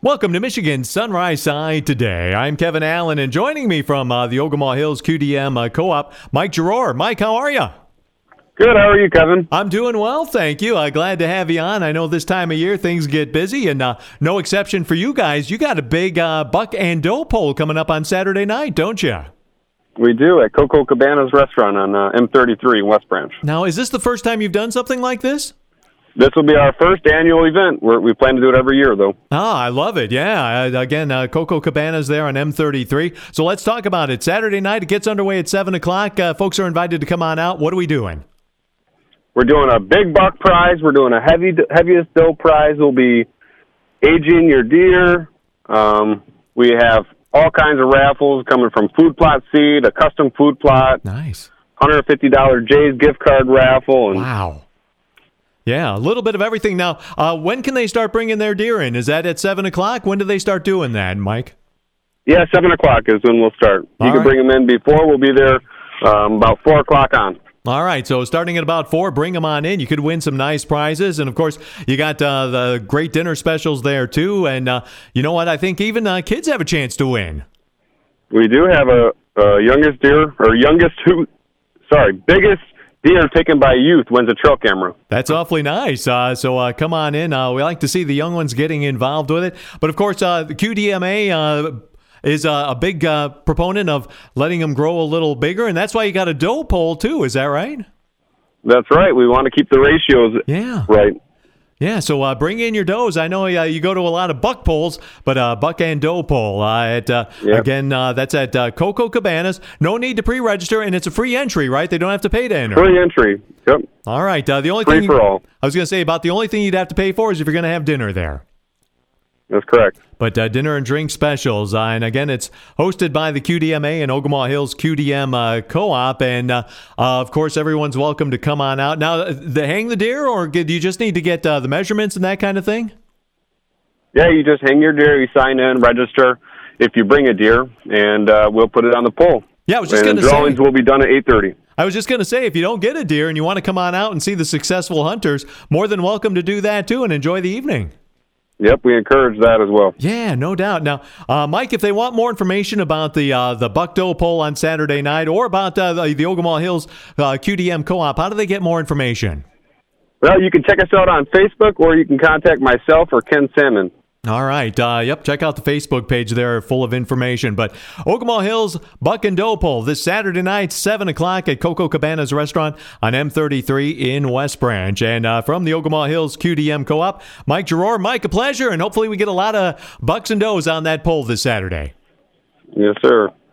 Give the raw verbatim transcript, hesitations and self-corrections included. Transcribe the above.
Welcome to Michigan Sunrise Side today. I'm Kevin Allen, and joining me from uh, the Ogemaw Hills Q D M uh, Co-op, Mike Giroir. Mike, how are you? Good. How are you, Kevin? I'm doing well, thank you. Uh, glad to have you on. I know this time of year things get busy, and uh, no exception for you guys. You got a big uh, buck and doe poll coming up on Saturday night, don't you? We do, at Coco Cabana's restaurant on uh, M thirty-three in West Branch. Now, is this the first time you've done something like this? This will be our first annual event. We're, we plan to do it every year, though. Ah, I love it. Yeah. Uh, again, uh, Coco Cabana's there on M thirty-three. So let's talk about it. Saturday night, it gets underway at seven o'clock. Uh, folks are invited to come on out. What are we doing? We're doing a big buck prize. We're doing a heavy heaviest doe prize. We'll be aging your deer. Um, we have all kinds of raffles coming from Food Plot Seed, a custom food plot. Nice. one hundred fifty dollars Jay's gift card raffle. And wow. Yeah, a little bit of everything. Now, uh, when can they start bringing their deer in? Is that at seven o'clock? When do they start doing that, Mike? Yeah, seven o'clock is when we'll start. All you can right. bring them in before. We'll be there um, about four o'clock on. All right, so starting at about four, bring them on in. You could win some nice prizes. And, of course, you got uh, the great dinner specials there, too. And uh, you know what? I think even uh, kids have a chance to win. We do have a, a youngest deer, or youngest, who, sorry, biggest deer taken by youth wins a trail camera. That's awfully nice. Uh, so uh, come on in. Uh, we like to see the young ones getting involved with it. But, of course, uh, the Q D M A uh, is uh, a big uh, proponent of letting them grow a little bigger, and that's why you got a doe poll, too. Is that right? That's right. We want to keep the ratios yeah. right. Yeah, so uh, bring in your does. I know uh, you go to a lot of buck polls, but uh, buck and doe poll. Uh, at, uh, yep. Again, uh, that's at uh, Coco Cabanas. No need to pre-register, and it's a free entry, right? They don't have to pay to enter. Free entry. Yep. All right. Uh, the only free thing for all. I was going to say about the only thing you'd have to pay for is if you're going to have dinner there. That's correct. But uh, dinner and drink specials. Uh, and again, it's hosted by the Q D M A and Ogemaw Hills Q D M uh, Co-op. And, uh, uh, of course, everyone's welcome to come on out. Now, the hang the deer, or do you just need to get uh, the measurements and that kind of thing? Yeah, you just hang your deer, you sign in, register if you bring a deer, and uh, we'll put it on the pole. Yeah, I was just going to say. Drawings will be done at eight thirty. I was just going to say, if you don't get a deer and you want to come on out and see the successful hunters, more than welcome to do that, too, and enjoy the evening. Yep, we encourage that as well. Yeah, no doubt. Now, uh, Mike, if they want more information about the uh, the buck doe poll on Saturday night or about uh, the, the Ogemaw Hills uh, Q D M Co-op, how do they get more information? Well, you can check us out on Facebook, or you can contact myself or Ken Salmon. All right. Uh, yep, check out the Facebook page there, full of information. But Ogemaw Hills Buck and Doe Poll this Saturday night, seven o'clock at Coco Cabana's restaurant on M thirty-three in West Branch. And uh, from the Ogemaw Hills Q D M Co-op, Mike Giroir. Mike, a pleasure, and hopefully we get a lot of bucks and does on that poll this Saturday. Yes, sir.